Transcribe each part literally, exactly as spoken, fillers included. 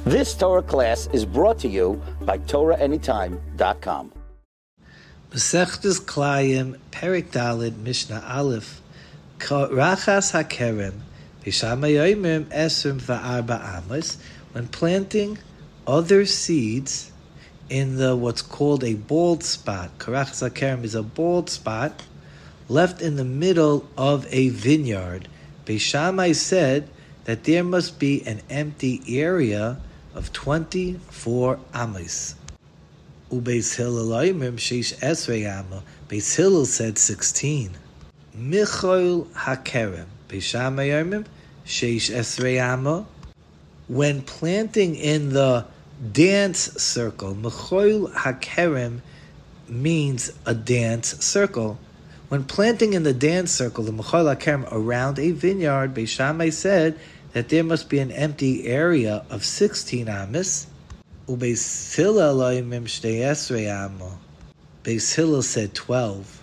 This Torah class is brought to you by Torah Anytime dot com. Masechtas Klayim, Perek Daled, Mishnah Aleph, Rachas HaKerem, Bishama Yoimim Esrim Va'arba Amos, when planting other seeds in the what's called a bald spot. Rachas HaKerem is a bald spot left in the middle of a vineyard. Beishamai said that there must be an empty area of twenty-four amos. Ubeis Hillel oimrim sheish esrei amo. Beis Hillel said sixteen. Michoil hakerem. Beishamai oimrim sheish esrei amo. When planting in the dance circle, Michoil hakerem means a dance circle. When planting in the dance circle, the Michoil hakerem around a vineyard, Beishamai said that there must be an empty area of sixteen amos. Ubeis Hillel oimrim shtei esrei amo. Beis Hillel said twelve.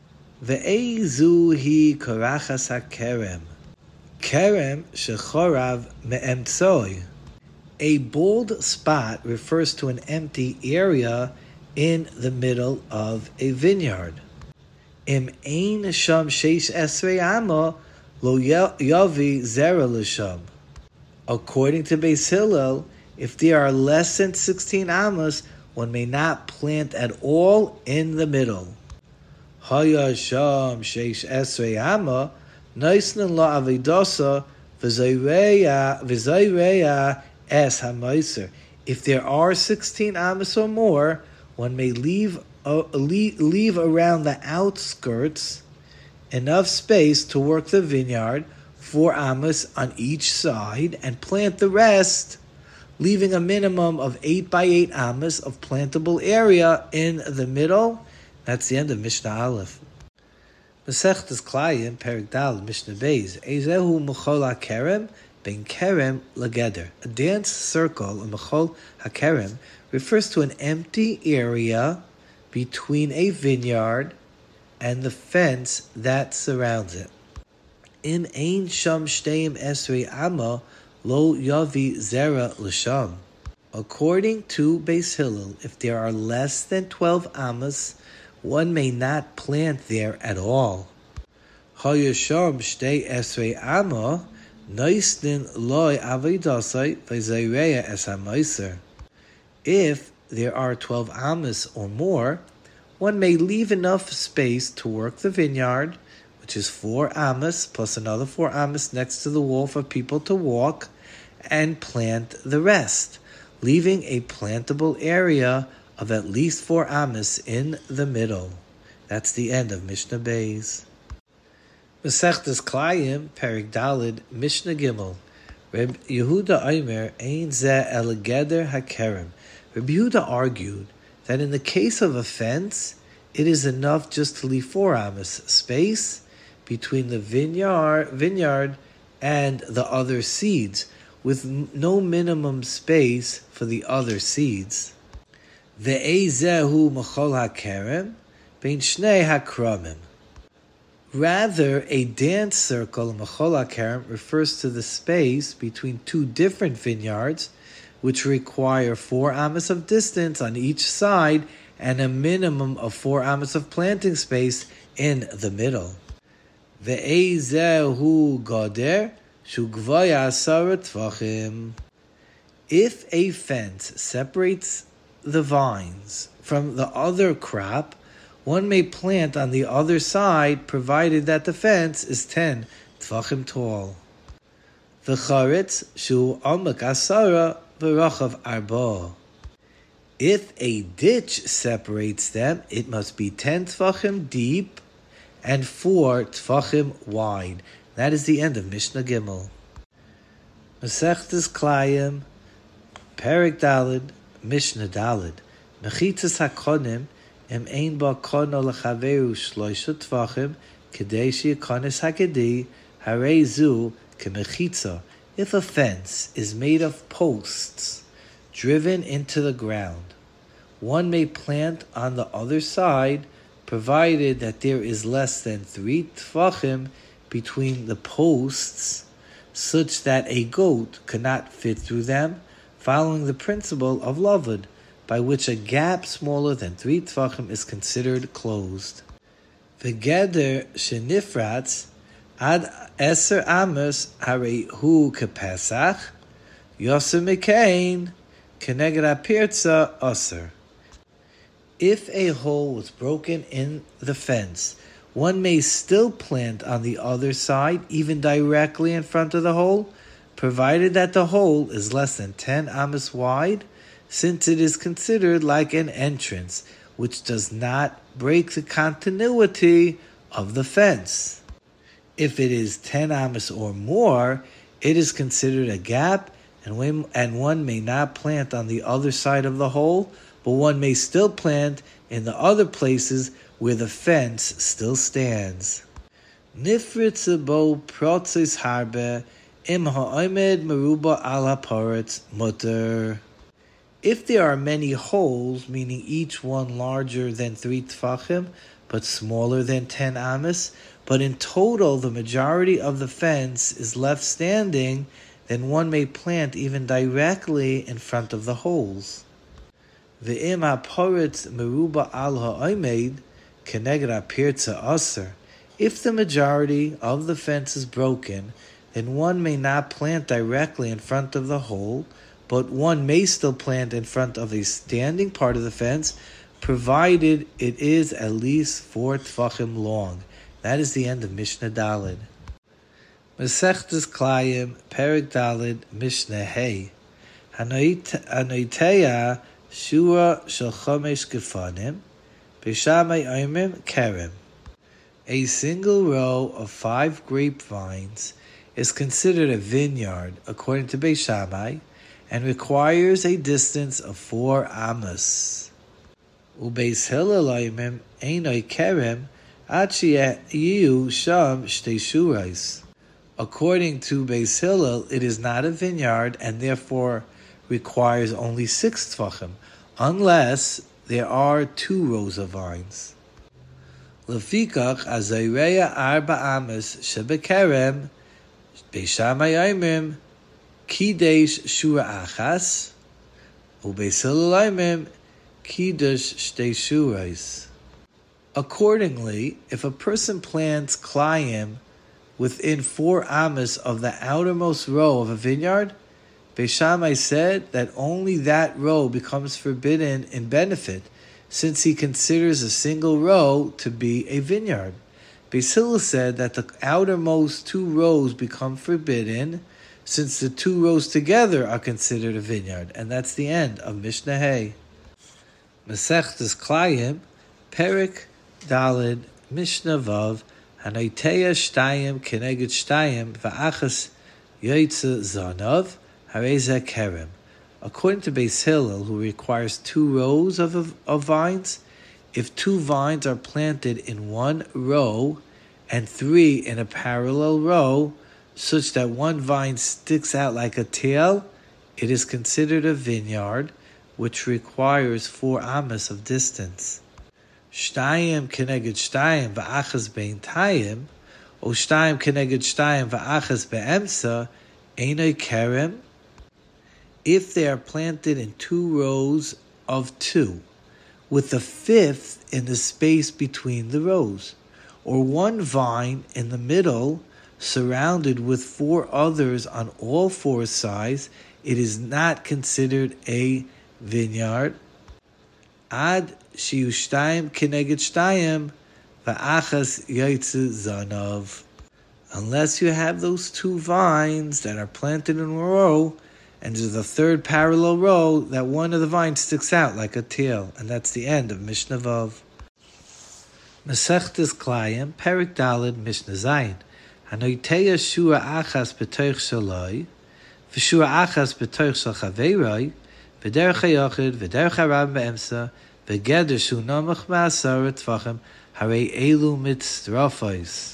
Ve'ezu hi karachas hakerem. Kerem shechorav me'emtzoi. A bald spot refers to an empty area in the middle of a vineyard. Im ein sham sheish esrei amo lo yavi zera l'sham. According to Beis Hillel, if there are less than sixteen amos, one may not plant at all in the middle. Haya sham sheish esrei amo noisnan la avidosa v'zayreya v'zayreya es hamaiser. If there are sixteen amos or more, one may leave uh, leave, leave around the outskirts enough space to work the vineyard, four amos on each side, and plant the rest, leaving a minimum of eight by eight amos of plantable area in the middle. That's the end of Mishnah Aleph. Masechtas Klayim, Perek Dal, Mishnah Beis. Ezehu Mechol HaKerem, Ben Kerem Legeder. A dance circle, a Mechol HaKerem, refers to an empty area between a vineyard and the fence that surrounds it. In ein sham shteim esrei amma lo yavi zera l'sham. According to Beis Hillel, if there are less than twelve amos, one may not plant there at all. Hayasham shtei esrei amma noisnin loy avidasai v'zayreya es hamaiser. If there are twelve amos or more, one may leave enough space to work the vineyard, which is four amos plus another four amos next to the wall for people to walk, and plant the rest, leaving a plantable area of at least four amos in the middle. That's the end of Mishnah Beis. Masechtas Klayim, Perek Daled, Mishnah Gimel. Reb Yehuda Omer ein zeh el geder hakerem. Reb Yehuda argued that in the case of a fence, it is enough just to leave four amos space between the vineyard, vineyard and the other seeds, with no minimum space for the other seeds. Ve'ezehu mechol hakerem bein shnei hakramim. Rather, a dance circle, mechol hakerem, refers to the space between two different vineyards, which require four amos of distance on each side and a minimum of four amos of planting space in the middle. Ve'ezehu goder shugvaya asara tvachim. If a fence separates the vines from the other crop, one may plant on the other side, provided that the fence is ten tvachim tall. V'charetz shu amak asara v'rachav arba. If a ditch separates them, it must be ten tvachim deep and four tvachim wide. That is the end of Mishnah Gimel. Masechtas Klayim, Perek Daled, Mishnah Daled. Mechitzas hakonim em ein ba kono lechaveru shloisha tvachim kedei sheyakonis hagedi harei zu kemechitza. If a fence is made of posts driven into the ground, one may plant on the other side, provided that there is less than three tfachim between the posts, such that a goat could not fit through them, following the principle of lavud, by which a gap smaller than three tvachim is considered closed. V'geder shenifratz ad eser amos harei hu kepesach, yosem mekain keneged apirtza aser. If a hole was broken in the fence, one may still plant on the other side, even directly in front of the hole, provided that the hole is less than ten amos wide, since it is considered like an entrance, which does not break the continuity of the fence. If it is ten amos or more, it is considered a gap, and, when, and one may not plant on the other side of the hole, but one may still plant in the other places where the fence still stands. Nifritze bo protzis harbe im ha'omed meruba al ha'poretz mutter. If there are many holes, meaning each one larger than three tfachim, but smaller than ten amos, but in total the majority of the fence is left standing, then one may plant even directly in front of the holes. Ve'im ha'poretz meruba al ha'omed keneged apirtza aser. If the majority of the fence is broken, then one may not plant directly in front of the hole, but one may still plant in front of a standing part of the fence, provided it is at least four tfachim long. That is the end of Mishnah Daled. Masechtas Klayim, Perek Daled, Mishnah Hey. Hanoiteya shura shel chomesh gefanim, b'shamay oimrim kerem. A single row of five grapevines is considered a vineyard, according to Beis Shammai, and requires a distance of four amos. Ubeis Hillel oimrim einoi kerem ad sheyiyu sham shtei shurais. According to Beis Hillel, it is not a vineyard and therefore requires only six tfachim, unless there are two rows of vines. Lefikach azayreya arba amos shebekerem Beis Shammai oimrim kidesh shura achas ubeis Hillel oimrim kidesh shtei shurais. Accordingly, if a person plants klayim within four amos of the outermost row of a vineyard, Beis Shammai said that only that row becomes forbidden in benefit, since he considers a single row to be a vineyard. Beis Hillel said that the outermost two rows become forbidden, since the two rows together are considered a vineyard. And that's the end of Mishnah Hey. Masechtas Klayim, Perek Daled, Mishnah Vav, Hanoiteya shtayim keneged shtayim va'achas yoytze zanov hareza kerem. According to Beis Hillel, who requires two rows of, of vines, if two vines are planted in one row and three in a parallel row, such that one vine sticks out like a tail, it is considered a vineyard, which requires four amos of distance. Shtayim keneged shtayim va'achas beintayim, or shtayim keneged shtayim va'achas be'emsa, einoi kerem. If they are planted in two rows of two, with the fifth in the space between the rows, or one vine in the middle, surrounded with four others on all four sides, it is not considered a vineyard. Ad shiyu shtayim keneged shtayim va'achas yoytze zanov. Unless you have those two vines that are planted in a row, and there's a third parallel row that one of the vines sticks out like a tail. And that's the end of Mishnah Vav. Masechtas Klayim, Perek Daled, Mishnah Zayin. Hanoiteya shura achas b'toich shaloi, v'shura achas b'toich shal chaveiroi, v'derech hayochid, v'derech harab be'emsa, v'geder shu nomach ma'asar tvachim, harei elu mitzrafos.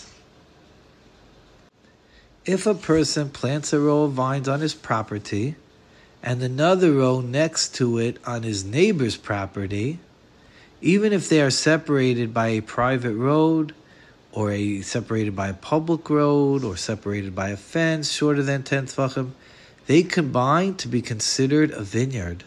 If a person plants a row of vines on his property and another row next to it on his neighbor's property, even if they are separated by a private road or a separated by a public road or separated by a fence shorter than ten tefachim, they combine to be considered a vineyard.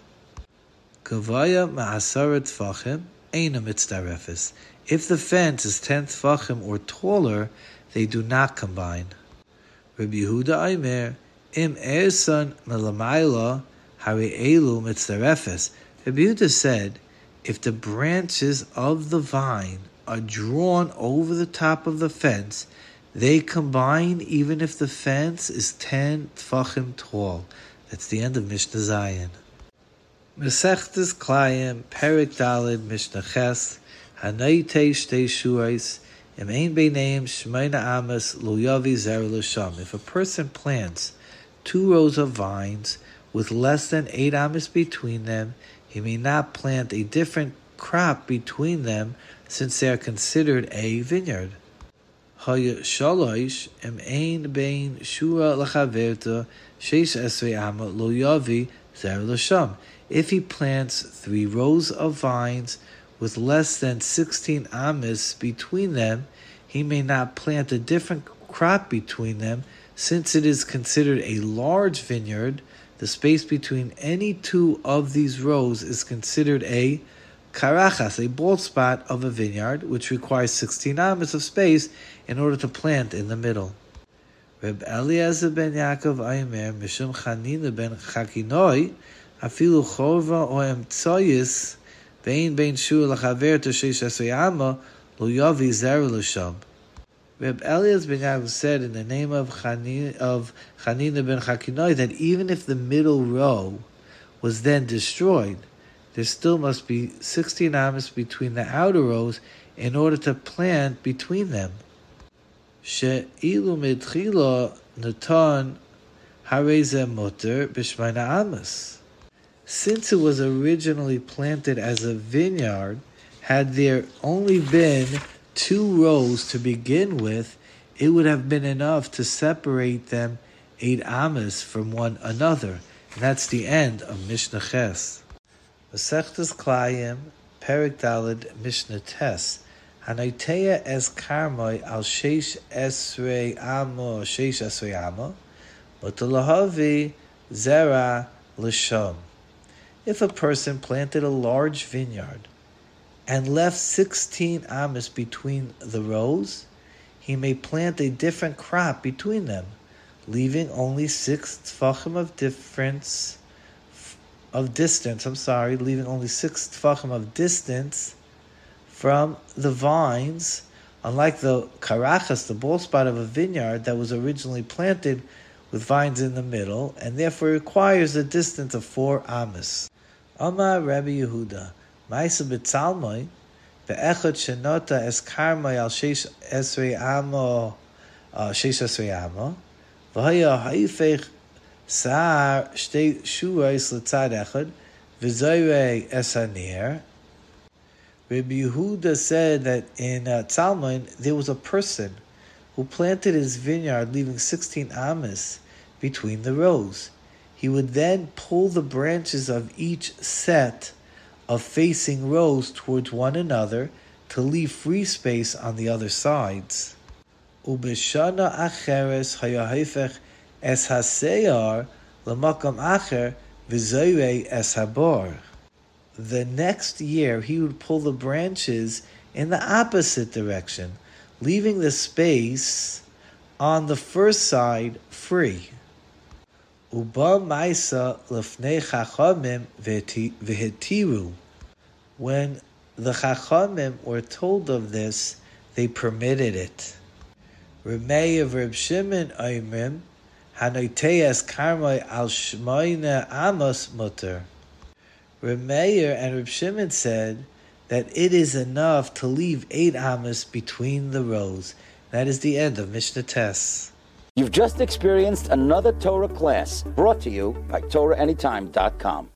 Gavaya ma'asara tfachim eina mitzdarefes. If the fence is ten tfachim or taller, they do not combine. Rabbi Yehuda Aimer, im ersan melamayla hari elu mitzdarefes. Rabbi Yehuda said, if the branches of the vine are drawn over the top of the fence, they combine even if the fence is ten tfachim tall. That's the end of Mishnah Zayin. Mesechtes Klayim, Perek Daled, Mishnah Ches, Hanayte Shtei Shuais, Im Ein Beineim Shmeina Amas Lo Yavi Zer L'Sham. If a person plants two rows of vines with less than eight amas between them, he may not plant a different crop between them, since they are considered a vineyard. Haya Shalosh Im Ein Bein Shura L'Chaverta Sheish Esrei Ama Lo Yavi Zer L'Sham. If he plants three rows of vines with less than sixteen amas between them, he may not plant a different crop between them, since it is considered a large vineyard. The space between any two of these rows is considered a karachas, a bald spot of a vineyard, which requires sixteen amas of space in order to plant in the middle. Reb Eliezer ben Yaakov Aimer, Mishum Chanina ben Chakinoi, Afilu chorva o emtsoyis bein bein shur lachaver to sheish esrei lo yavi zer l'sham. Reb Eliezer ben Yaakov said in the name of Chanina of Chanina ben Chakinoi that even if the middle row was then destroyed, there still must be sixteen amas between the outer rows in order to plant between them. She'ilu mitchila natan hareze muter b'shmeina amas. Since it was originally planted as a vineyard, had there only been two rows to begin with, it would have been enough to separate them eight amas from one another. And that's the end of Mishnah Ches. Masechtas Klayim, Perek Daled, Mishnah Tes. Hanoiteya es karmoi al sheish esrei amo, sheish esrei amo, mutalahavi zera l'sham. If a person planted a large vineyard and left sixteen amas between the rows, he may plant a different crop between them, leaving only six tfachim of difference of distance. I'm sorry, leaving only six tfachim of distance from the vines, unlike the karachas, the bald spot of a vineyard that was originally planted with vines in the middle, and therefore requires a distance of four amas. Amar Rabbi Yehuda, Ma'isa b'tzalmoi, ve'echad shenota es karmoi al sheish esrei amo, sheish esrei amo, v'haya ha'ifech sa'ar shtei shurais l'tzad echad, v'zoyrei es hanir. Rabbi Yehuda said that in uh, Tzalmon there was a person who planted his vineyard leaving sixteen amas between the rows. He would then pull the branches of each set of facing rows towards one another to leave free space on the other sides. Ubeshana acheres hayahifech es haseyar l'makam acher v'zoyrei es habor. The next year he would pull the branches in the opposite direction, leaving the space on the first side free. Uba Maisa lefnei chachamim v'hetiru. When the chachamim were told of this, they permitted it. Remei of Reb Shimon oimrim hanoiteyas karmoi al shmoina amos muter. Reb Meir and Reb Shimon said that it is enough to leave eight amas between the rows. That is the end of Mishnah Tes. You've just experienced another Torah class brought to you by Torah Anytime dot com.